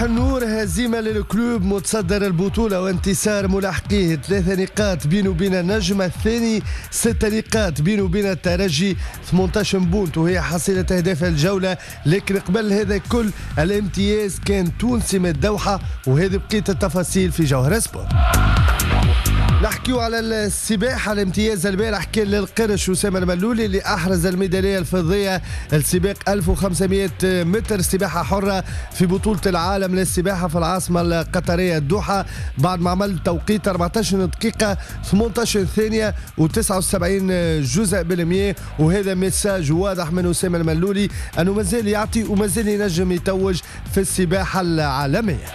النور هزيمة للكلوب متصدر البطولة وانتصار ملاحقيه 3 نقاط بينه وبين النجم الثاني، 6 نقاط بينه وبين الترجي، 18 بونت وهي حصيلة أهداف الجولة. لكن قبل هذا كل الامتياز كان تونسي من الدوحة، وهذه بقية التفاصيل في جوهر سبورت. نحكيو على السباحة. الامتياز البارح كان للقرش أسامة الملولي اللي أحرز الميدالية الفضية السباق 1500 متر سباحة حرة في بطولة العالم للسباحة في العاصمة القطرية الدوحة، بعد ما عمل توقيت 14 دقيقة 18 ثانية و79 جزء بالمية. وهذا ميساج واضح من أسامة الملولي أنه مازال يعطي ومازال ينجم يتوج في السباحة العالمية.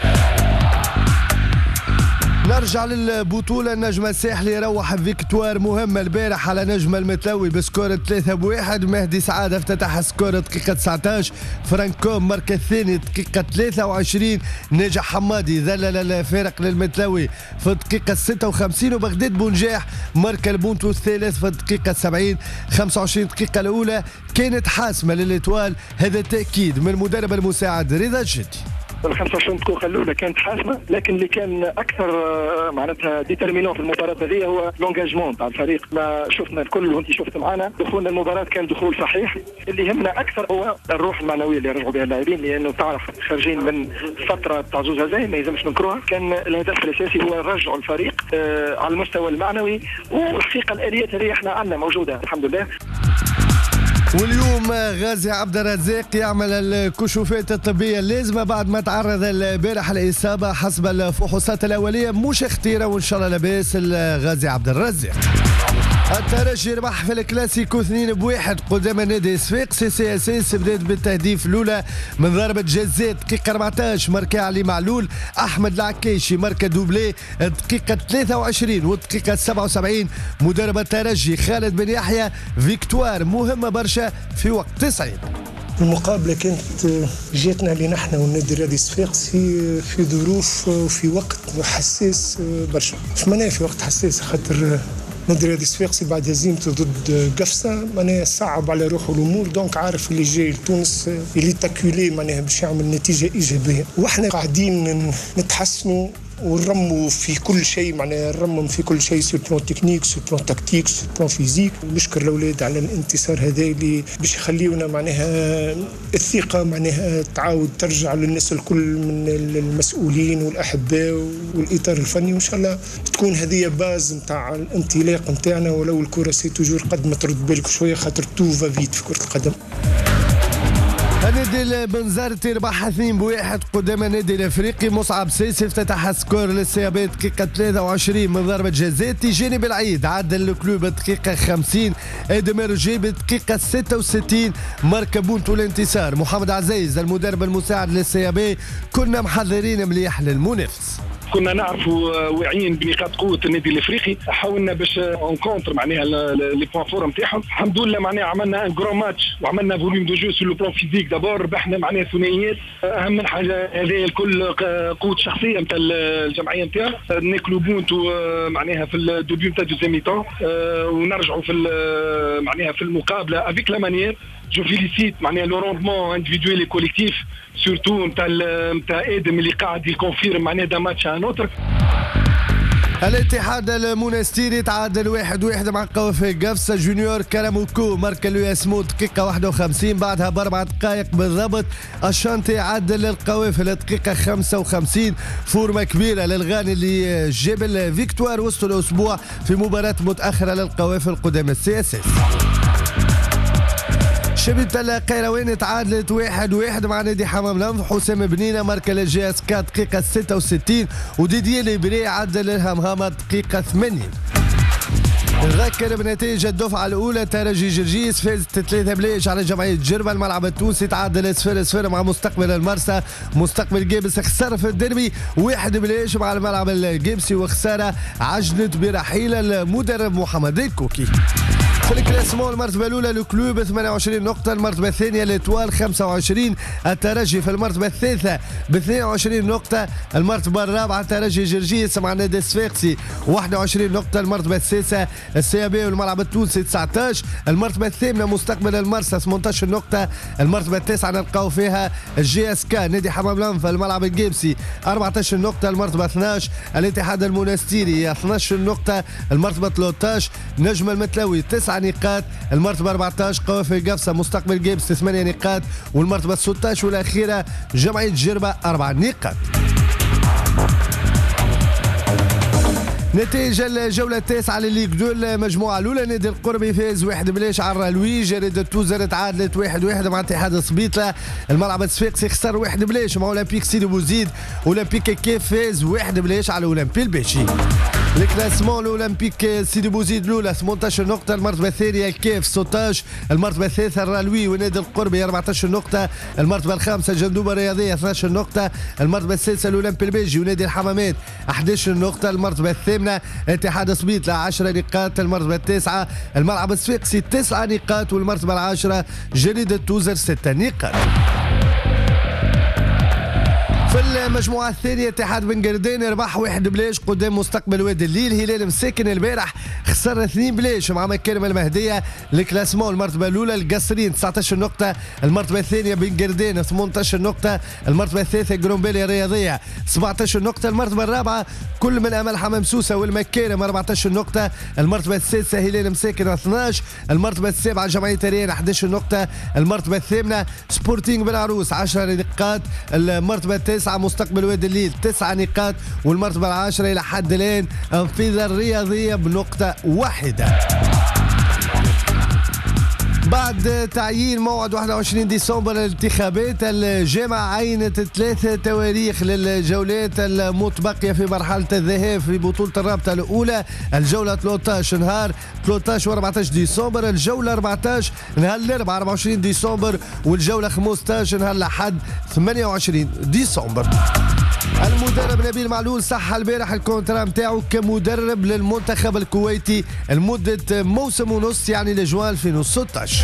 نرجع للبطولة. النجم الساحلي روح فيكتوار مهمة البارح على نجم المتلوي بسكور 3-1. مهدي سعادة افتتح سكور دقيقة 19، فرانكوم مارك الثاني دقيقة 23، ناجح حمادي ذلل الفارق للمتلوي في الدقيقة 56، وبغداد بونجاح مارك البونتو الثالث في الدقيقة 70. 25 دقيقة الأولى كانت حاسمة للإتوال، هذا تأكيد من المدرب المساعد رضا الجدي. ال 25 دقيقة الأولى كانت حاسمة، لكن اللي كان أكثر معناتها ديترمينون في المباراة هذه هو لونجاجمون تاع الفريق. ما شفنا الكل وأنت شفت معنا دخولنا المباراة كان دخول صحيح. اللي يهمنا أكثر هو الروح المعنوية اللي رجعوا بها اللاعبين، لأنه تعرف خارجين من فترة تاع زوج هزايم ما يلزمش ننكروها. كان الهدف الأساسي هو رجع الفريق على المستوى المعنوي، والحقيقة الآليات هذه احنا عندنا موجودة الحمد لله. واليوم غازي عبد الرزاق يعمل الكشوفات الطبية اللازمة بعد ما تعرض البارح الإصابة حسب الفحوصات الأولية، مش اختيره وإن شاء الله لاباس غازي عبد الرزاق. الترجي ربح في الكلاسيكو 2-1 قدام النادي صفاقس. سي اس اس بدات بالتهديف الاولى من ضربه جزاء دقيقه 14 ماركا علي معلول. احمد العكيشي ماركا دوبلي دقيقه 23 والدقيقه 77. مدرب الترجي خالد بن يحيى فيكتوار مهمه برشا في وقت 90. المقابله كانت جاتنا لنا احنا والنادي الرياضي صفاقس في ظروف وفي وقت حساس برشا. مش معناها في وقت حساس خاطر نادي الرياضي الصفاقسي بعد هزيمته ضد قفصة معناها صعب على روحه الامور، دونك عارف اللي جاي لتونس اللي تاكولي معناها باش يعمل نتيجه ايجابيه، واحنا قاعدين نتحسنوا ونرموا في كل شيء، معناها نرمم في كل شيء سو بلون تكنيك سو بلون تكتيك سو بلون فيزيك. ونشكر الاولاد على الانتصار هذا اللي باش يخليونا معناها الثقه معناها تعاود ترجع للناس الكل من المسؤولين والاحباء والاطار الفني، وان شاء الله تكون هذه باز نتاع الانطلاق نتاعنا. ولو الكره سي توجور قد ما ترد بالك شويه خاطر تو فافيت في كره القدم. النادي البنزرتي ربح 2-1 قدام النادي الافريقي. مصعب سيسي افتتح سكور للسيابي دقيقة 23 من ضربة جزاء. تيجاني بالعيد عدل الكلوب دقيقة 50. ادمير جيب دقيقة 66 ماركا بونتو الانتصار. محمد عزيز المدرب المساعد للسيابي كنا محضرين مليح للمنافس، كنا نعرفوا واعيين بنقاط قوه النادي الافريقي، حاولنا باش اونكونتر معناها لي بوان فور نتاعهم. الحمد لله معناها عملنا ان جرو ماتش وعملنا فوليوم دو جو سو لو بلان فيزيك. دابور ربحنا معناها ثنائيات، اهم من حاجه هذه الكل قوه شخصيه نتاع الجمعيه نتاعنا. ناكلوا بونتو معناها في الدوبيو نتاع دوزيام ميتون ونرجعوا في معناها في المقابله افيك لا مانيير. جو فيليسيت معناها لو روندمون انديفيدويل كوليكتيف سورتو نتاع ادم اللي قاعد يكونفيرم معناها دا ماتش ان اوتر. الاتحاد المونستيري تعادل 1-1 مع قوافل قفصة. جونيور كاراموكو ماركا لو اسمو دقيقة 51 بعدها ب4 دقائق بالضبط. الشانتي عدل للقوافل دقيقة 55. فورمة كبيرة للغاني اللي جاب الفيكتوار وسط الأسبوع في مباراة متأخرة للقوافل قدام السي اس اس. شبيبة القيروان تعادلت 1-1 مع نادي حمام لنف. حسام بنينة ماركا للجي اس كا دقيقة 66 وديدييه ليبري عدل للهمهمة دقيقة 80. نذكر بنتائج الدفعة الأولى. ترجي جرجيس فاز 3-1 على جمعية جربة. الملعب التونسي تعادل 0-0 مع مستقبل المرسى. مستقبل جيبس خسر في الديربي 1-1 مع الملعب الجيبسي، وخسارة عجلت برحيل المدرب محمد الكوكي. في الكلاسمون المرتبة الأولى الكلوب 28 نقطة، المرتبة الثانية الإتوال 25، الترجي في المرتبة الثالثة ب 22 نقطة، المرتبة الرابعة الترجي جرجيس مع النادي الصفاقسي 21 نقطة، المرتبة السادسة السيابي والملعب التونسي 19، المرتبة الثامنة مستقبل المرسى 18 نقطة، المرتبة التاسعة نلقاو فيها الجي اس كا نادي حمام لنفا الملعب الجيبسي 14 نقطة، المرتبة 12 الاتحاد المنستيري 12 نقطة، المرتبة 13 نجم المتلوي 9 نقاط، المرتبة 14 قوافل قفصة مستقبل جيبس 8 نقاط، والمرتبة 16 والأخيرة جمعية جربة 4 نقاط. نتائج الجولة التاسعة لليغ 2 المجموعة الأولى، نادي القربي فاز 1-0 على الرويج، ريد التوزر تعادلت 1-1 مع اتحاد سبيطلة، الملعب الصفاقسي خسر 1-0 مع أولمبيك سيدي بوزيد، أولمبيك كيف فاز 1-0 على أولمبي الباشي. الكلاسمون الأولمبيك سيدي بوزيد الأولى 18 نقطة، المرتبة الثانية الكيف 16، المرتبة الثالثة الرالوي ونادي القربي 14 نقطة، المرتبة الخامسة جندوبة الرياضية 12 نقطة، المرتبة السادسة الأولمبي البيجي ونادي الحمامات 11 نقطة، المرتبة الثامنة اتحاد سبيطلة 10 نقاط، المرتبة التاسعة الملعب الصفاقسي 9 نقاط، والمرتبة العاشرة جريدة توزر 6 نقاط. في المجموعة الثانية اتحاد بن قردين ربح 1-0 قدام مستقبل وادي الليل، هلال مساكن البارح خسر 2-0 مع مكارم المهدية. الكلاسمون المرتبة الأولى القصرين 19 نقطة، المرتبة الثانية بن قردين 18 نقطة، المرتبة الثالثة جرومبيليا الرياضية 17 نقطة، المرتبة الرابعة كل من أمل حمام سوسة والمكارم 14 نقطة، المرتبة السادسة هلال مساكن 12، المرتبة السابعة جمعية ريان 11 نقطة، المرتبة الثامنة سبورتينغ بالعروس 10 نقاط، المرتبة التاسعة مستقبل وادي الليل 9 نقاط، والمرتبة العاشرة إلى حد الآن أنفيذا الرياضية بنقطة واحدة. بعد تعيين موعد 21 ديسمبر الانتخابات، الجامعة عينت 3 تواريخ للجولات المتبقية في مرحلة الذهاب في بطولة الرابطة الأولى، الجولة 13 نهار 13 و14 ديسمبر، الجولة 14 نهار الأربعاء 24 ديسمبر، والجولة 15 نهار الأحد 28 ديسمبر. المدرب نبيل معلول صح البارح الكونترا نتاعو كمدرب للمنتخب الكويتي لمدة موسم ونص، يعني لجوان 2016.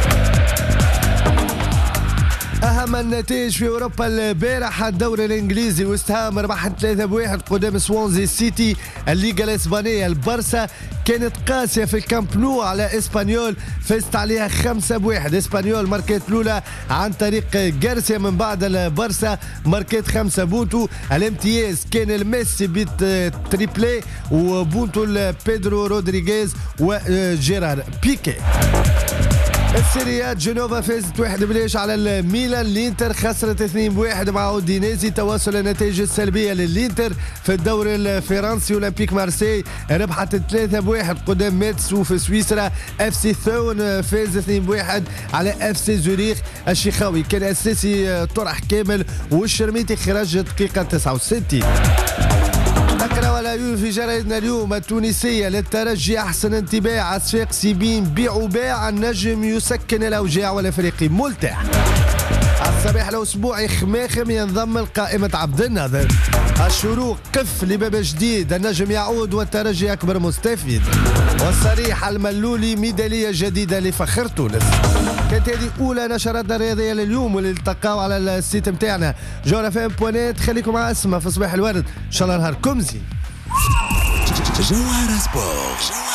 أهم النتائج في أوروبا البارح، الدوري الإنجليزي ويست هام ربح 3-1 قدام سوانزي سيتي، الليغا الإسبانية البارسا كانت قاسية في الكامب نو على إسبانيول، فازت عليها 5-1، إسبانيول ماركت الأولى عن طريق جارسيا، من بعد البارسا ماركت 5 بونتو، الامتياز كان الميسي بيت تريبلي وبونتو بيدرو رودريغيز وجيرار بيكي. السيريات جنوفا فازت 1-0 على الميلان، الانتر خسرت 2-1 مع اودينيزي، تواصل النتائج السلبيه للانتر في الدوري الفرنسي. اولمبيك مارسي ربحت 3-1 قدام ميتس، وفي سويسرا اف سي ثون فاز 2-1 على اف سي زوريخ، الشيخاوي كان اساسي طرح كامل والشرميتي خرج دقيقه 69. نقرا ولا في جريدنا اليوم التونسية، للترجي أحسن انطباع، الصفاقسي بين بيع وباع، النجم يسكن الأوجاع والأفريقي ملتاح. الصباح الأسبوعي خماخم ينضم لقائمة عبد الناظر، الشروق قف لباب جديد، النجم يعود والترجي أكبر مستفيد، والصريح الملولي ميدالية جديدة لفخر تونس. كانت هذه أولى نشراتنا الرياضية لليوم، واللي التقاو على السيت متاعنا جوهرفم.net. خليكم مع اسمها في صباح الورد، إن شاء الله نهاركم زين. جوهر سبورت.